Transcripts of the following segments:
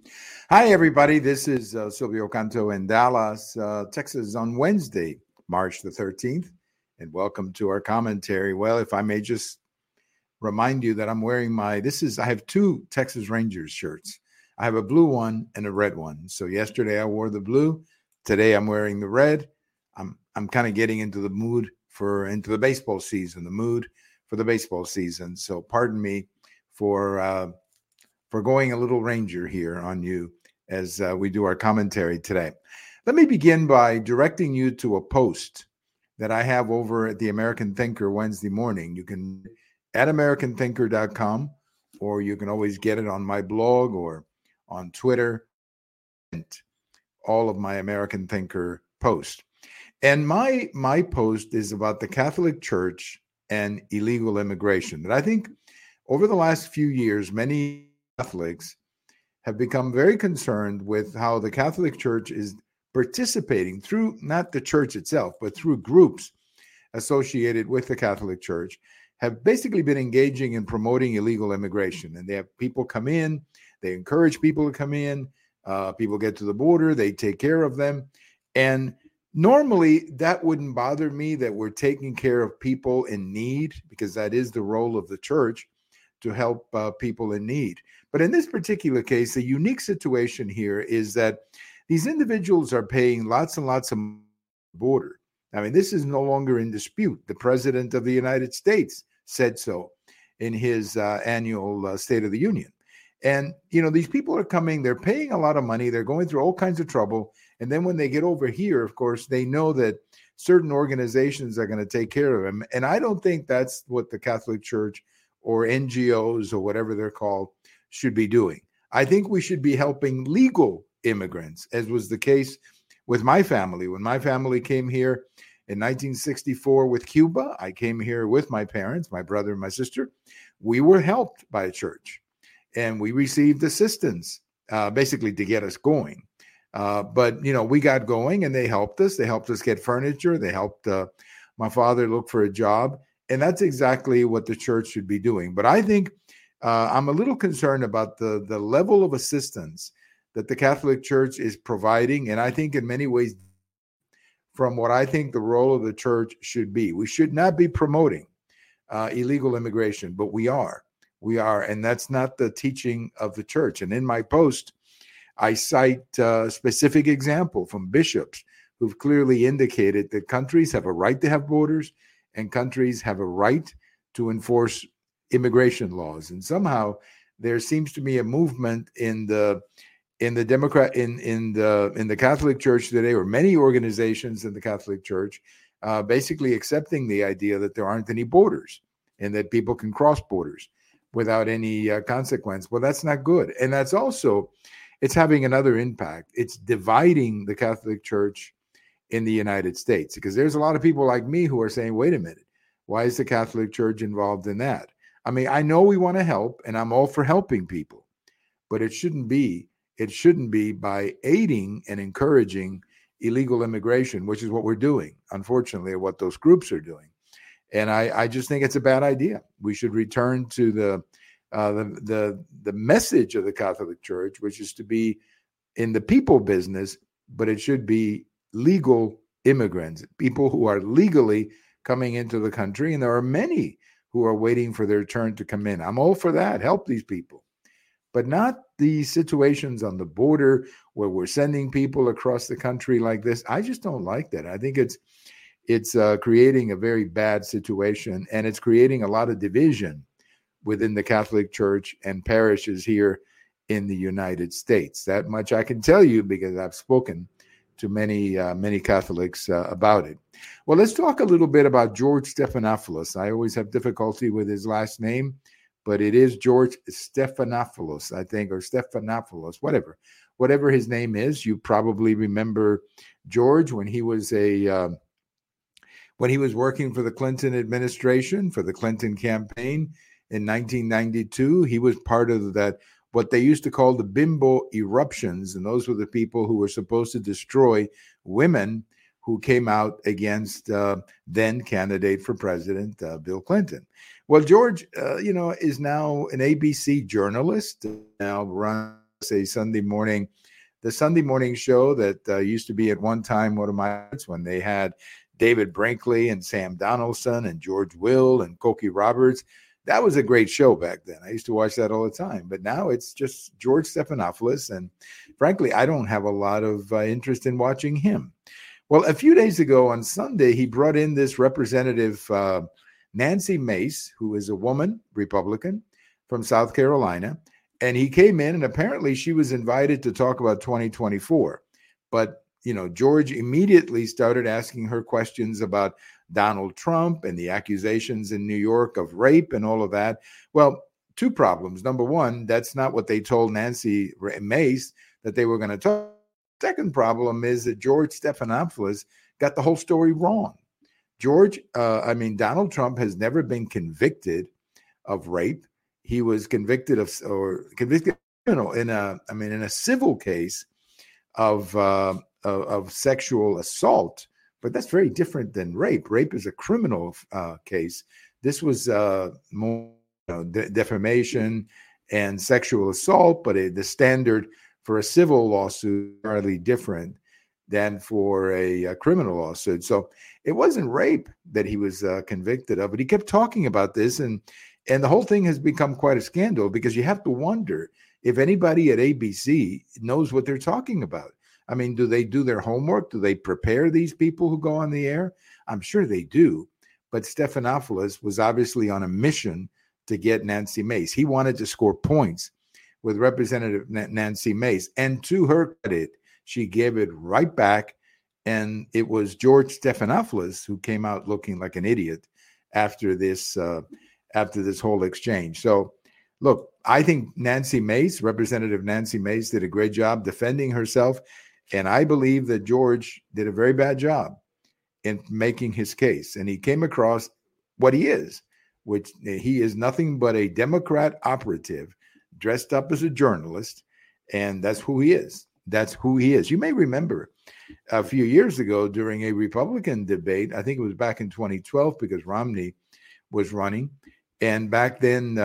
Hi, everybody. This is Silvio Canto in Dallas, Texas on Wednesday, March the 13th. And welcome to our commentary. Well, if I may just remind you that I'm wearing I have two Texas Rangers shirts. I have a blue one and a red one. So yesterday I wore the blue. Today I'm wearing the red. I'm kind of getting into the mood into the baseball season, the mood for the baseball season. So pardon me for going a little Ranger here on you as we do our commentary today. Let me begin by directing you to a post that I have over at the American Thinker Wednesday morning. You can at americanthinker.com, or you can always get it on my blog or on Twitter, and all of my American Thinker posts. And my post is about the Catholic Church and illegal immigration. That I think over the last few years, many Catholics have become very concerned with how the Catholic Church is participating through not the church itself, but through groups associated with the Catholic Church, have basically been engaging in promoting illegal immigration. And they have people come in, they encourage people to come in, people get to the border, they take care of them. And normally that wouldn't bother me, that we're taking care of people in need, because that is the role of the church, to help people in need. But in this particular case, the unique situation here is that these individuals are paying lots and lots of border. I mean, this is no longer in dispute. The President of the United States said so in his annual State of the Union. And, these people are coming, they're paying a lot of money, they're going through all kinds of trouble. And then when they get over here, of course, they know that certain organizations are going to take care of them. And I don't think that's what the Catholic Church or NGOs or whatever they're called should be doing. I think we should be helping legal immigrants, as was the case with my family. When my family came here in 1964 with Cuba, I came here with my parents, my brother and my sister. We were helped by a church, and we received assistance, basically to get us going. But we got going, and they helped us. They helped us get furniture. They helped my father look for a job. And that's exactly what the church should be doing. But I think I'm a little concerned about the level of assistance that the Catholic Church is providing. And I think in many ways, from what I think the role of the church should be. We should not be promoting illegal immigration, but we are. We are. And that's not the teaching of the church. And in my post, I cite a specific example from bishops who've clearly indicated that countries have a right to have borders, and countries have a right to enforce immigration laws. And somehow there seems to be a movement in the Catholic Church today, or many organizations in the Catholic Church, basically accepting the idea that there aren't any borders and that people can cross borders without any consequence. Well, that's not good. And that's also, it's having another impact. It's dividing the Catholic Church in the United States, because there's a lot of people like me who are saying, wait a minute, why is the Catholic Church involved in that? I mean, I know we want to help, and I'm all for helping people, but it shouldn't be by aiding and encouraging illegal immigration, which is what we're doing, unfortunately, or what those groups are doing. And I just think it's a bad idea. We should return to the message of the Catholic Church, which is to be in the people business, but it should be legal immigrants, people who are legally coming into the country. And there are many who are waiting for their turn to come in. I'm all for that. Help these people, but not the situations on the border where we're sending people across the country like this. I just don't like that. I think it's creating a very bad situation, and it's creating a lot of division within the Catholic Church and parishes here in the United States. That much I can tell you, because I've spoken to many Catholics about it. Well, let's talk a little bit about George Stephanopoulos. I always have difficulty with his last name, but it is George Stephanopoulos, I think, or Stephanopoulos, whatever his name is. You probably remember George when he was working for the Clinton administration, for the Clinton campaign in 1992. He was part of that, what they used to call the bimbo eruptions. And those were the people who were supposed to destroy women who came out against then candidate for president, Bill Clinton. Well, George, is now an ABC journalist, now runs say Sunday morning, the Sunday morning show that used to be at one time one of my favorites when they had David Brinkley and Sam Donaldson and George Will and Cokie Roberts. That was a great show back then. I used to watch that all the time. But now it's just George Stephanopoulos. And frankly, I don't have a lot of interest in watching him. Well, a few days ago on Sunday, he brought in this representative, Nancy Mace, who is a woman, Republican, from South Carolina. And he came in, and apparently she was invited to talk about 2024. But, George immediately started asking her questions about Donald Trump and the accusations in New York of rape and all of that. Well, two problems. Number one, that's not what they told Nancy Mace that they were going to talk. Second problem is that George Stephanopoulos got the whole story wrong. Donald Trump has never been convicted of rape. He was convicted in a civil case of sexual assault, but that's very different than rape. Rape is a criminal case. This was more defamation and sexual assault, but the standard for a civil lawsuit is entirely different than for a criminal lawsuit. So it wasn't rape that he was convicted of, but he kept talking about this, and the whole thing has become quite a scandal because you have to wonder if anybody at ABC knows what they're talking about. I mean, do they do their homework? Do they prepare these people who go on the air? I'm sure they do. But Stephanopoulos was obviously on a mission to get Nancy Mace. He wanted to score points with Representative Nancy Mace. And to her credit, she gave it right back. And it was George Stephanopoulos who came out looking like an idiot after this whole exchange. So, look, I think Representative Nancy Mace did a great job defending herself. And I believe that George did a very bad job in making his case. And he came across what he is, which he is nothing but a Democrat operative dressed up as a journalist. And that's who he is. That's who he is. You may remember a few years ago during a Republican debate, I think it was back in 2012 because Romney was running. And back then,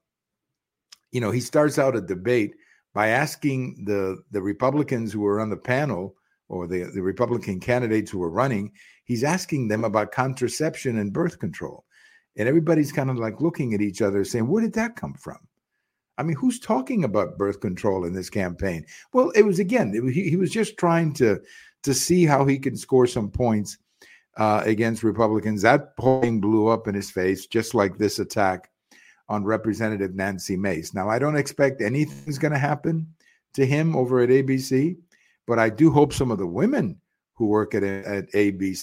he starts out a debate by asking the Republicans who were on the panel or the Republican candidates who were running, he's asking them about contraception and birth control. And everybody's kind of like looking at each other saying, where did that come from? I mean, who's talking about birth control in this campaign? Well, he was just trying to see how he can score some points against Republicans. That whole thing blew up in his face, just like this attack on Representative Nancy Mace. Now, I don't expect anything's going to happen to him over at ABC, but I do hope some of the women who work at ABC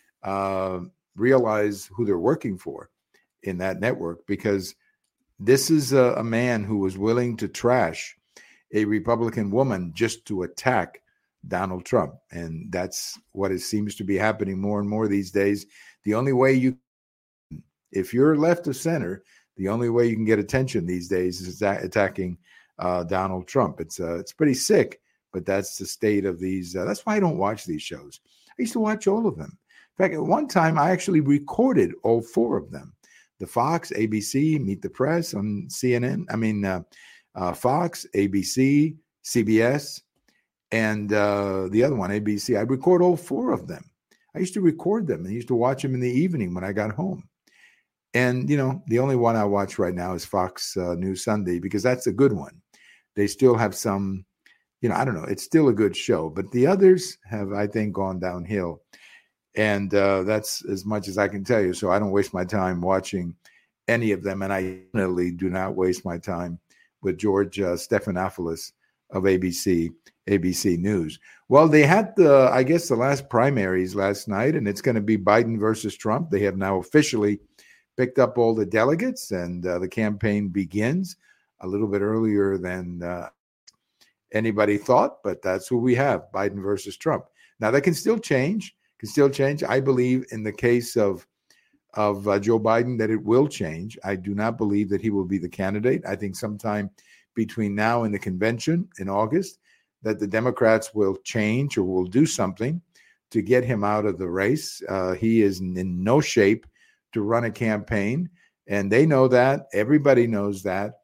realize who they're working for in that network, because this is a man who was willing to trash a Republican woman just to attack Donald Trump. And that's what it seems to be happening more and more these days. The only way if you're left of center, the only way you can get attention these days is attacking Donald Trump. It's pretty sick, but that's the state of these. That's why I don't watch these shows. I used to watch all of them. In fact, at one time, I actually recorded all four of them. The Fox, ABC, Meet the Press on CNN. Fox, ABC, CBS, and the other one, ABC. I record all four of them. I used to record them and used to watch them in the evening when I got home. And, the only one I watch right now is Fox News Sunday, because that's a good one. They still have some, I don't know, it's still a good show. But the others have, I think, gone downhill. And that's as much as I can tell you. So I don't waste my time watching any of them. And I definitely do not waste my time with George Stephanopoulos of ABC News. Well, they had the last primaries last night, and it's going to be Biden versus Trump. They have now officially picked up all the delegates, and the campaign begins a little bit earlier than anybody thought, but that's who we have, Biden versus Trump. Now, that can still change. I believe in the case of Joe Biden that it will change. I do not believe that he will be the candidate. I think sometime between now and the convention in August that the Democrats will change or will do something to get him out of the race. He is in no shape to run a campaign, and they know that. Everybody knows that.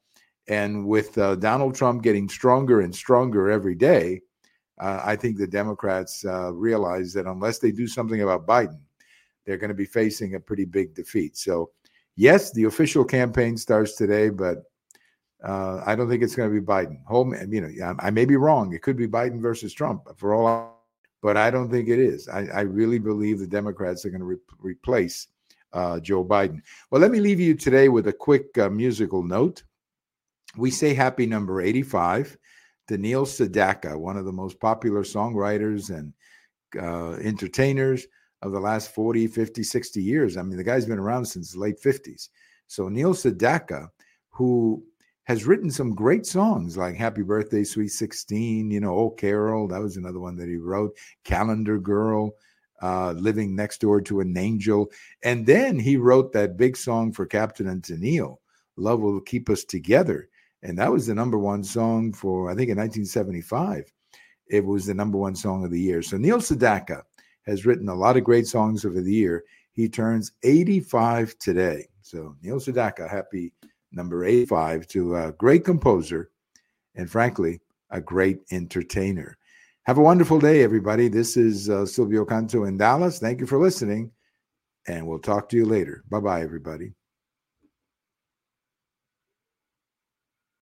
And with Donald Trump getting stronger and stronger every day, I think the Democrats realize that unless they do something about Biden, they're going to be facing a pretty big defeat. So, yes, the official campaign starts today, but I don't think it's going to be Biden. I may be wrong. It could be Biden versus Trump for all, but I don't think it is. I really believe the Democrats are going to replace Joe Biden. Well, let me leave you today with a quick musical note. We say happy number 85 to Neil Sedaka, one of the most popular songwriters and entertainers of the last 40, 50, 60 years. I mean, the guy's been around since the late 50s. So Neil Sedaka, who has written some great songs like Happy Birthday, Sweet 16, Oh Carol, that was another one that he wrote, Calendar Girl, Living Next Door to an Angel. And then he wrote that big song for Captain and Tennille, Love Will Keep Us Together. And that was the number one song for, I think, in 1975. It was the number one song of the year. So Neil Sedaka has written a lot of great songs over the year. He turns 85 today. So Neil Sedaka, happy number 85 to a great composer and, frankly, a great entertainer. Have a wonderful day, everybody. This is Silvio Canto in Dallas. Thank you for listening, and we'll talk to you later. Bye-bye, everybody.